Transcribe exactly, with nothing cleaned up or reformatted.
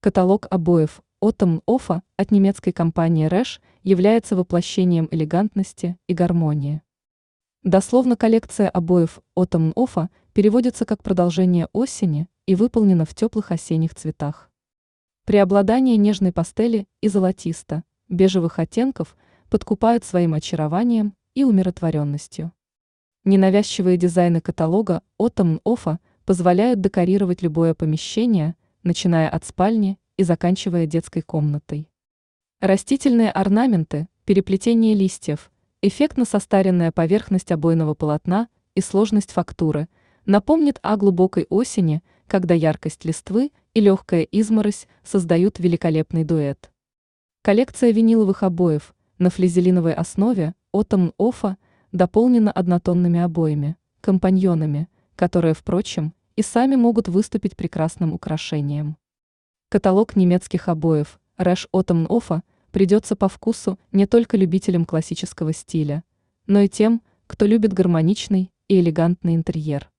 Каталог обоев Autumn Offa от немецкой компании Resch является воплощением элегантности и гармонии. Дословно коллекция обоев Autumn Offa переводится как продолжение осени и выполнена в теплых осенних цветах. Преобладание нежной пастели и золотисто-бежевых оттенков подкупают своим очарованием и умиротворенностью. Ненавязчивые дизайны каталога Autumn Offa позволяют декорировать любое помещение, начиная от спальни и заканчивая детской комнатой. Растительные орнаменты, переплетение листьев, эффектно состаренная поверхность обойного полотна и сложность фактуры напомнят о глубокой осени, когда яркость листвы и легкая изморозь создают великолепный дуэт. Коллекция виниловых обоев на флизелиновой основе Autumn Offa дополнена однотонными обоями, компаньонами, которые, впрочем, и сами могут выступить прекрасным украшением. Каталог немецких обоев Resch Autumn Offa придется по вкусу не только любителям классического стиля, но и тем, кто любит гармоничный и элегантный интерьер.